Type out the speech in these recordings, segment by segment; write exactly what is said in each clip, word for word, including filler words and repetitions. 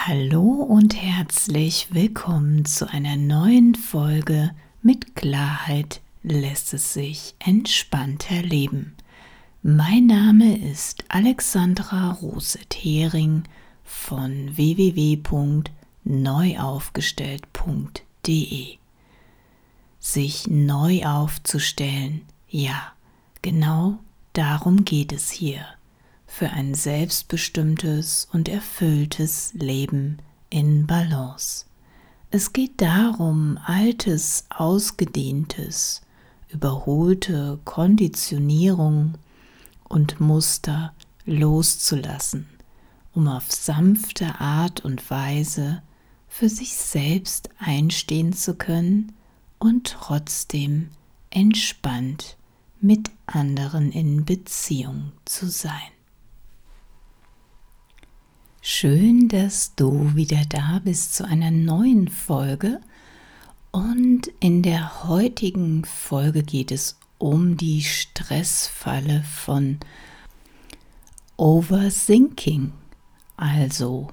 Hallo und herzlich willkommen zu einer neuen Folge Mit Klarheit lässt es sich entspannter leben. Mein Name ist Alexandra Rose-Thering von w w w punkt neuaufgestellt punkt de. Sich neu aufzustellen, ja, genau darum geht es hier. Für ein selbstbestimmtes und erfülltes Leben in Balance. Es geht darum, altes, ausgedehntes, überholte Konditionierung und Muster loszulassen, um auf sanfte Art und Weise für sich selbst einstehen zu können und trotzdem entspannt mit anderen in Beziehung zu sein. Schön, dass du wieder da bist zu einer neuen Folge, und in der heutigen Folge geht es um die Stressfalle von Overthinking, also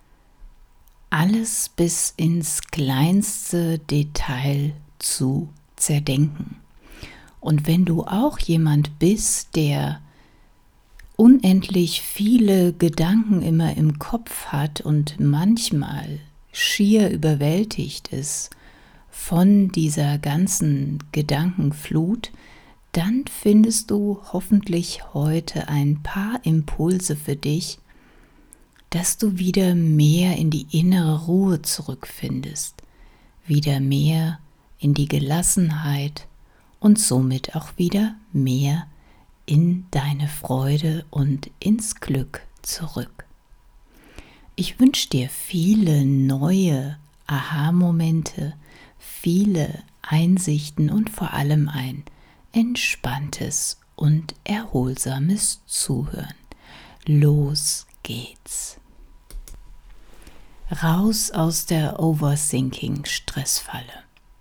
alles bis ins kleinste Detail zu zerdenken. Und wenn du auch jemand bist, der unendlich viele Gedanken immer im Kopf hat und manchmal schier überwältigt ist von dieser ganzen Gedankenflut, dann findest du hoffentlich heute ein paar Impulse für dich, dass du wieder mehr in die innere Ruhe zurückfindest, wieder mehr in die Gelassenheit und somit auch wieder mehr in deine Freude und ins Glück zurück. Ich wünsche dir viele neue Aha-Momente, viele Einsichten und vor allem ein entspanntes und erholsames Zuhören. Los geht's! Raus aus der Overthinking-Stressfalle.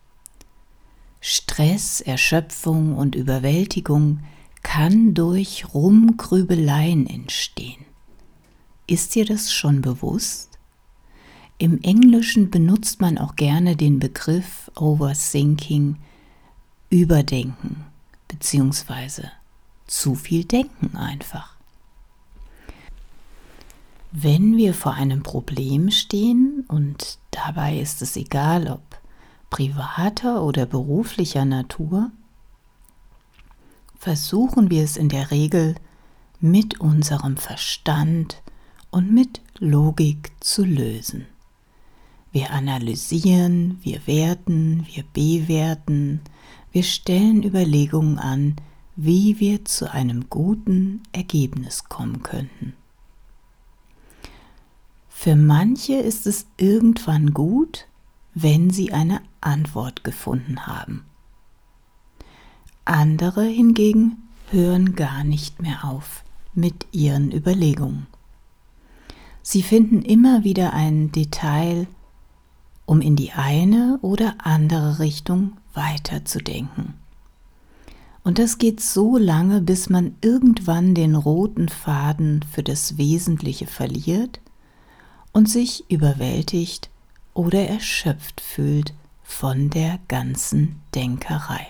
Stress, Erschöpfung und Überwältigung kann durch Rumgrübeleien entstehen. Ist dir das schon bewusst? Im Englischen benutzt man auch gerne den Begriff Overthinking, Überdenken, beziehungsweise zu viel Denken einfach. Wenn wir vor einem Problem stehen, und dabei ist es egal, ob privater oder beruflicher Natur, versuchen wir es in der Regel mit unserem Verstand und mit Logik zu lösen. Wir analysieren, wir werten, wir bewerten, wir stellen Überlegungen an, wie wir zu einem guten Ergebnis kommen könnten. Für manche ist es irgendwann gut, wenn sie eine Antwort gefunden haben. Andere hingegen hören gar nicht mehr auf mit ihren Überlegungen. Sie finden immer wieder ein Detail, um in die eine oder andere Richtung weiterzudenken. Und das geht so lange, bis man irgendwann den roten Faden für das Wesentliche verliert und sich überwältigt oder erschöpft fühlt von der ganzen Denkerei.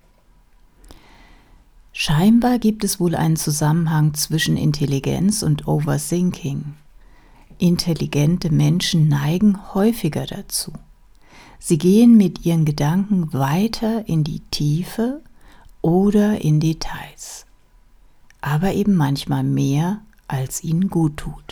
Scheinbar gibt es wohl einen Zusammenhang zwischen Intelligenz und Overthinking. Intelligente Menschen neigen häufiger dazu. Sie gehen mit ihren Gedanken weiter in die Tiefe oder in Details, aber eben manchmal mehr, als ihnen gut tut.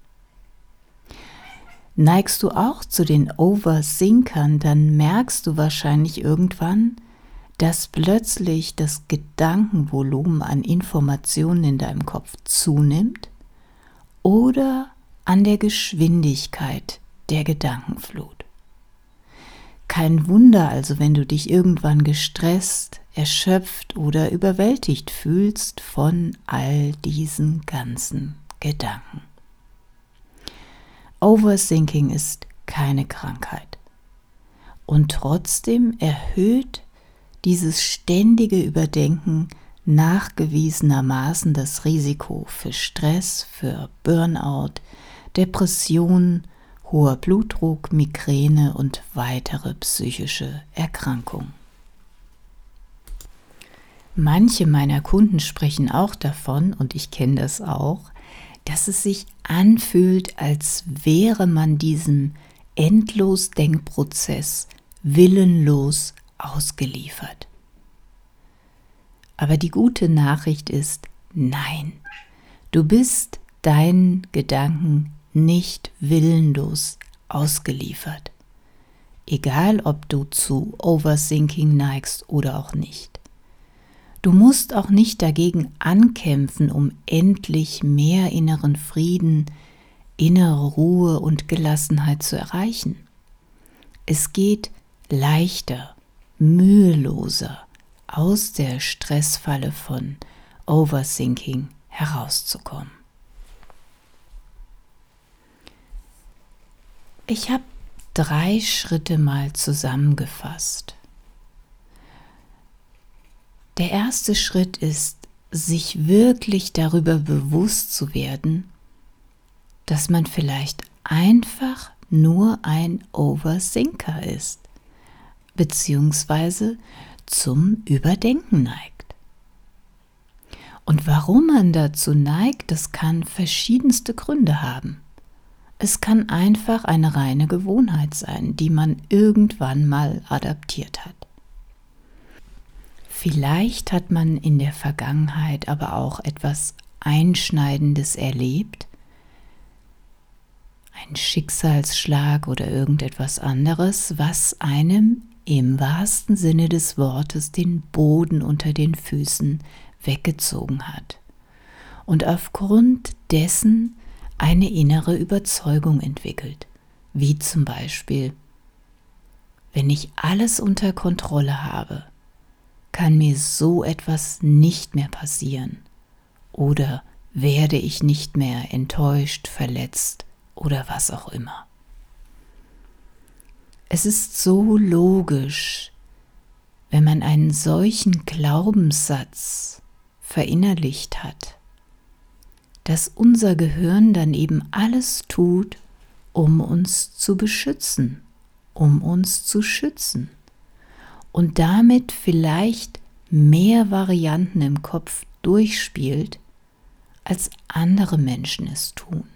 Neigst du auch zu den Overthinkern, dann merkst du wahrscheinlich irgendwann, dass plötzlich das Gedankenvolumen an Informationen in deinem Kopf zunimmt oder an der Geschwindigkeit der Gedankenflut. Kein Wunder also, wenn du dich irgendwann gestresst, erschöpft oder überwältigt fühlst von all diesen ganzen Gedanken. Overthinking ist keine Krankheit und trotzdem erhöht dieses ständige Überdenken nachgewiesenermaßen das Risiko für Stress, für Burnout, Depressionen hoher Blutdruck, Migräne und weitere psychische Erkrankungen. Manche meiner Kunden sprechen auch davon, und ich kenne das auch, dass es sich anfühlt, als wäre man diesem Endlos-Denkprozess willenlos ausgeliefert. Aber die gute Nachricht ist, nein, du bist deinen Gedanken nicht willenlos ausgeliefert. Egal, ob du zu Overthinking neigst oder auch nicht. Du musst auch nicht dagegen ankämpfen, um endlich mehr inneren Frieden, innere Ruhe und Gelassenheit zu erreichen. Es geht leichter, müheloser aus der Stressfalle von Overthinking herauszukommen. Ich habe drei Schritte mal zusammengefasst. Der erste Schritt ist, sich wirklich darüber bewusst zu werden, dass man vielleicht einfach nur ein Overthinker ist, beziehungsweise zum Überdenken neigt. Und warum man dazu neigt, das kann verschiedenste Gründe haben. Es kann einfach eine reine Gewohnheit sein, die man irgendwann mal adaptiert hat. Vielleicht hat man in der Vergangenheit aber auch etwas Einschneidendes erlebt, ein Schicksalsschlag oder irgendetwas anderes, was einem im wahrsten Sinne des Wortes den Boden unter den Füßen weggezogen hat und aufgrund dessen eine innere Überzeugung entwickelt, wie zum Beispiel, wenn ich alles unter Kontrolle habe, kann mir so etwas nicht mehr passieren oder werde ich nicht mehr enttäuscht, verletzt oder was auch immer. Es ist so logisch, wenn man einen solchen Glaubenssatz verinnerlicht hat, dass unser Gehirn dann eben alles tut, um uns zu beschützen, um uns zu schützen. Und damit vielleicht mehr Varianten im Kopf durchspielt, als andere Menschen es tun.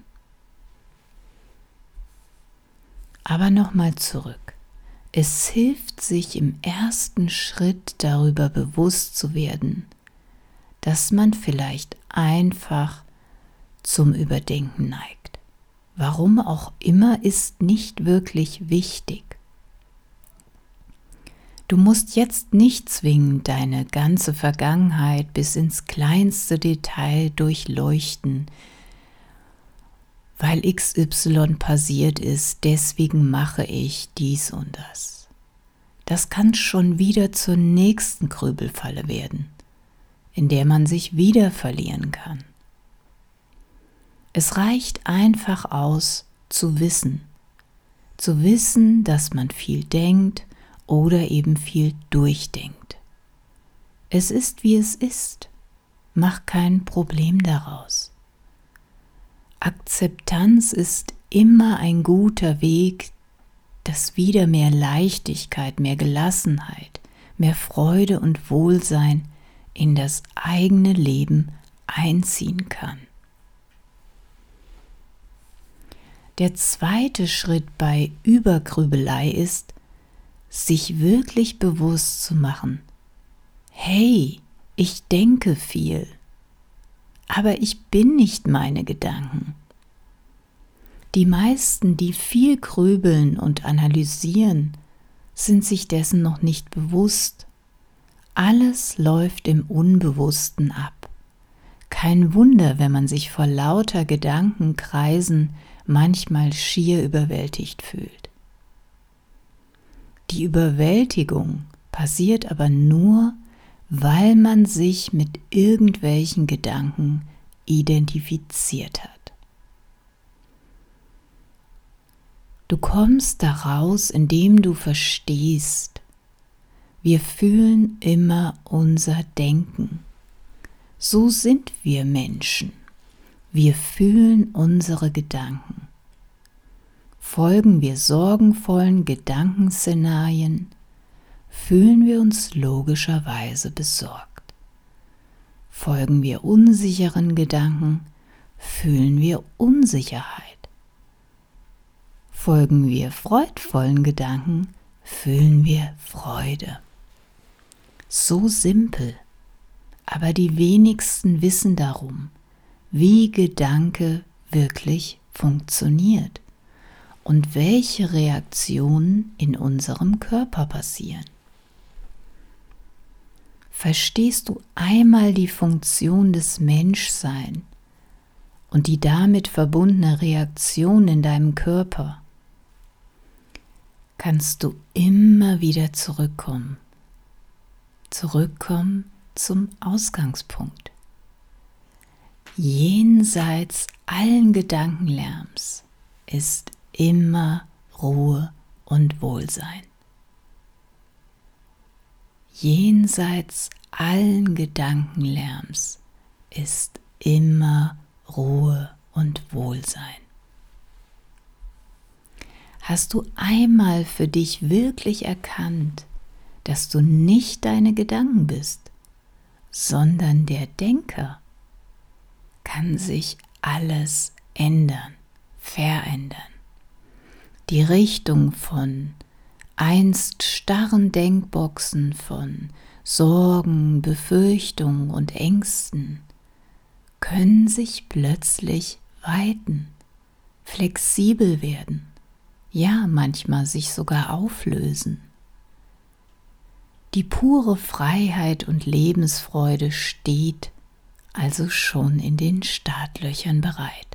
Aber nochmal zurück. Es hilft, sich im ersten Schritt darüber bewusst zu werden, dass man vielleicht einfach zum Überdenken neigt. Warum auch immer, ist nicht wirklich wichtig. Du musst jetzt nicht zwingend deine ganze Vergangenheit bis ins kleinste Detail durchleuchten, weil X Y passiert ist, deswegen mache ich dies und das. Das kann schon wieder zur nächsten Grübelfalle werden, in der man sich wieder verlieren kann. Es reicht einfach aus, zu wissen, zu wissen, dass man viel denkt, oder eben viel durchdenkt. Es ist, wie es ist. Mach kein Problem daraus. Akzeptanz ist immer ein guter Weg, dass wieder mehr Leichtigkeit, mehr Gelassenheit, mehr Freude und Wohlsein in das eigene Leben einziehen kann. Der zweite Schritt bei Übergrübelei ist, sich wirklich bewusst zu machen, hey, ich denke viel, aber ich bin nicht meine Gedanken. Die meisten, die viel grübeln und analysieren, sind sich dessen noch nicht bewusst. Alles läuft im Unbewussten ab. Kein Wunder, wenn man sich vor lauter Gedankenkreisen manchmal schier überwältigt fühlt. Die Überwältigung passiert aber nur, weil man sich mit irgendwelchen Gedanken identifiziert hat. Du kommst daraus, indem du verstehst, wir fühlen immer unser Denken. So sind wir Menschen. Wir fühlen unsere Gedanken. Folgen wir sorgenvollen Gedankenszenarien, fühlen wir uns logischerweise besorgt. Folgen wir unsicheren Gedanken, fühlen wir Unsicherheit. Folgen wir freudvollen Gedanken, fühlen wir Freude. So simpel, aber die wenigsten wissen darum, wie Gedanke wirklich funktioniert und welche Reaktionen in unserem Körper passieren. Verstehst du einmal die Funktion des Menschseins und die damit verbundene Reaktion in deinem Körper, kannst du immer wieder zurückkommen, zurückkommen zum Ausgangspunkt. Jenseits allen Gedankenlärms ist immer Ruhe und Wohlsein. Jenseits allen Gedankenlärms ist immer Ruhe und Wohlsein. Hast du einmal für dich wirklich erkannt, dass du nicht deine Gedanken bist, sondern der Denker, kann sich alles ändern, verändern. Die Richtung von einst starren Denkboxen von Sorgen, Befürchtungen und Ängsten können sich plötzlich weiten, flexibel werden, ja manchmal sich sogar auflösen. Die pure Freiheit und Lebensfreude steht also schon in den Startlöchern bereit.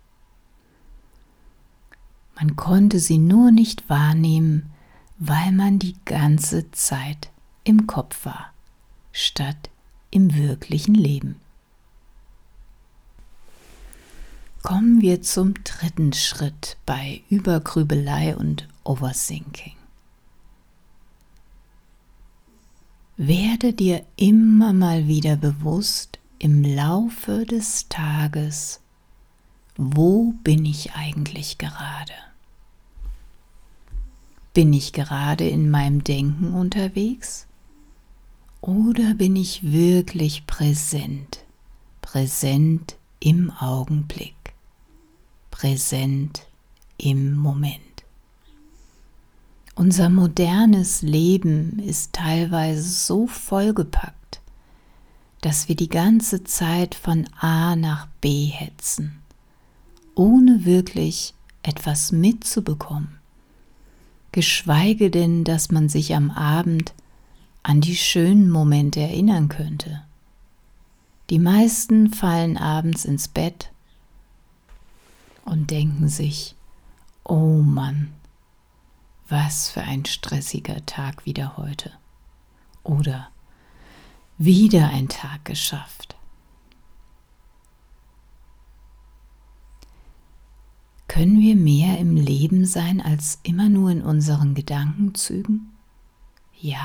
Man konnte sie nur nicht wahrnehmen, weil man die ganze Zeit im Kopf war, statt im wirklichen Leben. Kommen wir zum dritten Schritt bei Übergrübelei und Overthinking. Werde dir immer mal wieder bewusst im Laufe des Tages, wo bin ich eigentlich gerade? Bin ich gerade in meinem Denken unterwegs? Oder bin ich wirklich präsent, präsent im Augenblick, präsent im Moment? Unser modernes Leben ist teilweise so vollgepackt, dass wir die ganze Zeit von A nach B hetzen, ohne wirklich etwas mitzubekommen. Geschweige denn, dass man sich am Abend an die schönen Momente erinnern könnte. Die meisten fallen abends ins Bett und denken sich, oh Mann, was für ein stressiger Tag wieder heute. Oder wieder ein Tag geschafft. Können wir mehr im Leben sein als immer nur in unseren Gedankenzügen? Ja.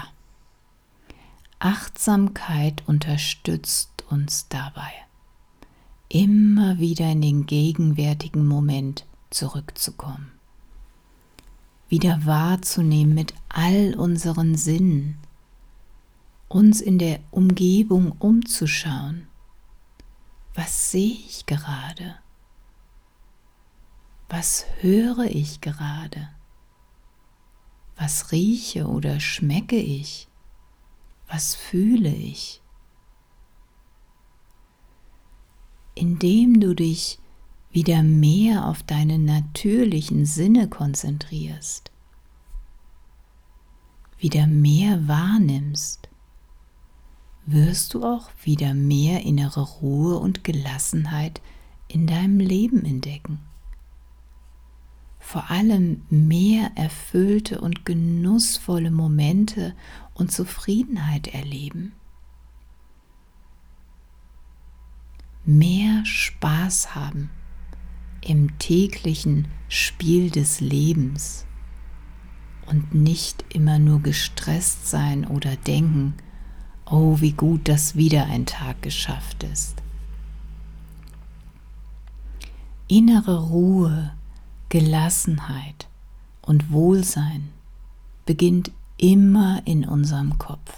Achtsamkeit unterstützt uns dabei, immer wieder in den gegenwärtigen Moment zurückzukommen, wieder wahrzunehmen mit all unseren Sinnen, uns in der Umgebung umzuschauen. Was sehe ich gerade? Was höre ich gerade? Was rieche oder schmecke ich? Was fühle ich? Indem du dich wieder mehr auf deine natürlichen Sinne konzentrierst, wieder mehr wahrnimmst, wirst du auch wieder mehr innere Ruhe und Gelassenheit in deinem Leben entdecken. Vor allem mehr erfüllte und genussvolle Momente und Zufriedenheit erleben. Mehr Spaß haben im täglichen Spiel des Lebens und nicht immer nur gestresst sein oder denken, oh, wie gut, dass wieder ein Tag geschafft ist. Innere Ruhe, Gelassenheit und Wohlsein beginnt immer in unserem Kopf.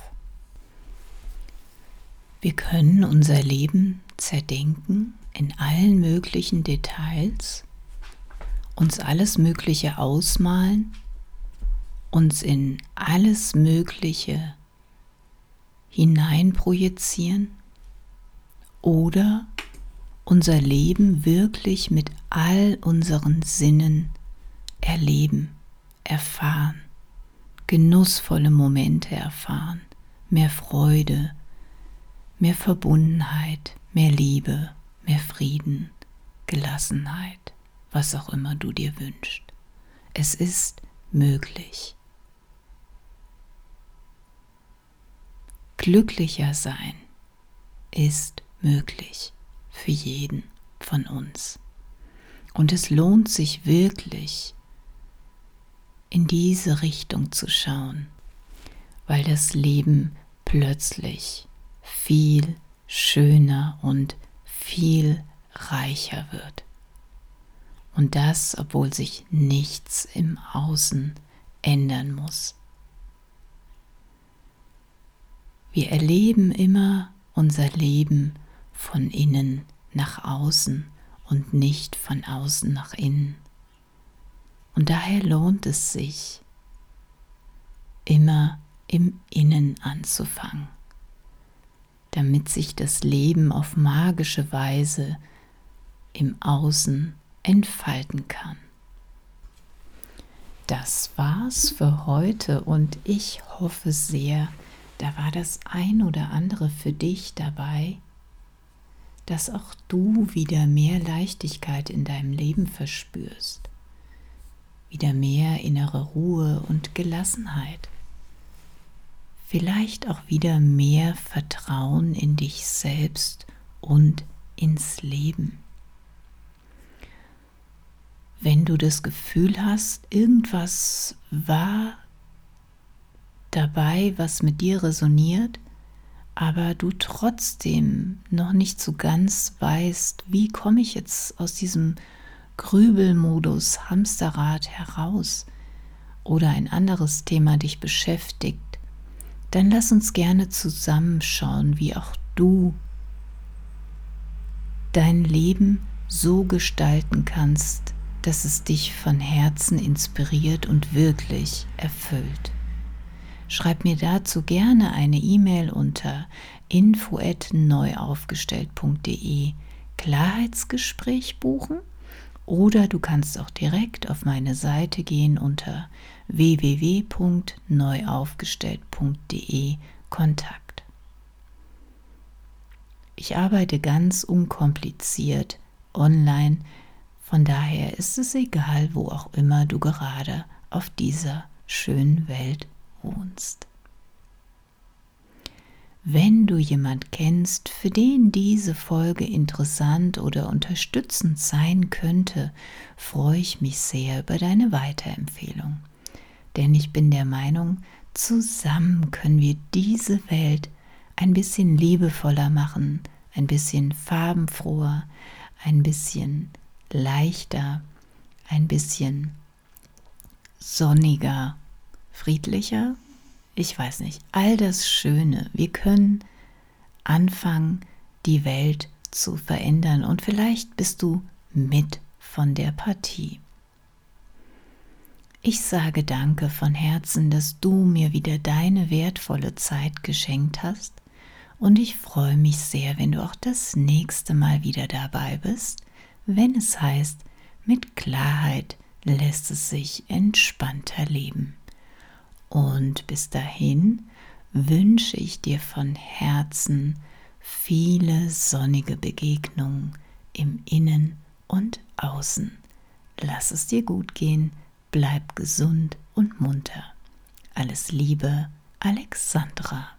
Wir können unser Leben zerdenken in allen möglichen Details, uns alles Mögliche ausmalen, uns in alles Mögliche hineinprojizieren oder unser Leben wirklich mit all unseren Sinnen erleben, erfahren, genussvolle Momente erfahren, mehr Freude, mehr Verbundenheit, mehr Liebe, mehr Frieden, Gelassenheit, was auch immer du dir wünschst. Es ist möglich. Glücklicher sein ist möglich für jeden von uns. Und es lohnt sich wirklich, in diese Richtung zu schauen, weil das Leben plötzlich viel schöner und viel reicher wird. Und das, obwohl sich nichts im Außen ändern muss. Wir erleben immer unser Leben von innen nach außen und nicht von außen nach innen. Und daher lohnt es sich, immer im Innen anzufangen, damit sich das Leben auf magische Weise im Außen entfalten kann. Das war's für heute und ich hoffe sehr, da war das ein oder andere für dich dabei, dass auch du wieder mehr Leichtigkeit in deinem Leben verspürst, wieder mehr innere Ruhe und Gelassenheit, vielleicht auch wieder mehr Vertrauen in dich selbst und ins Leben. Wenn du das Gefühl hast, irgendwas war dabei, was mit dir resoniert, aber du trotzdem noch nicht so ganz weißt, wie komme ich jetzt aus diesem Grübelmodus, Hamsterrad heraus oder ein anderes Thema dich beschäftigt, dann lass uns gerne zusammenschauen, wie auch du dein Leben so gestalten kannst, dass es dich von Herzen inspiriert und wirklich erfüllt. Schreib mir dazu gerne eine E-Mail unter info at neuaufgestellt punkt de Klarheitsgespräch buchen oder du kannst auch direkt auf meine Seite gehen unter w w w punkt neuaufgestellt punkt de Kontakt. Ich arbeite ganz unkompliziert online, von daher ist es egal, wo auch immer du gerade auf dieser schönen Welt wohnst. Wenn du jemand kennst, für den diese Folge interessant oder unterstützend sein könnte, freue ich mich sehr über deine Weiterempfehlung. Denn ich bin der Meinung, zusammen können wir diese Welt ein bisschen liebevoller machen, ein bisschen farbenfroher, ein bisschen leichter, ein bisschen sonniger, friedlicher, ich weiß nicht, all das Schöne. Wir können anfangen, die Welt zu verändern und vielleicht bist du mit von der Partie. Ich sage danke von Herzen, dass du mir wieder deine wertvolle Zeit geschenkt hast und ich freue mich sehr, wenn du auch das nächste Mal wieder dabei bist, wenn es heißt, mit Klarheit lässt es sich entspannter leben. Und bis dahin wünsche ich dir von Herzen viele sonnige Begegnungen im Innen und Außen. Lass es dir gut gehen, bleib gesund und munter. Alles Liebe, Alexandra.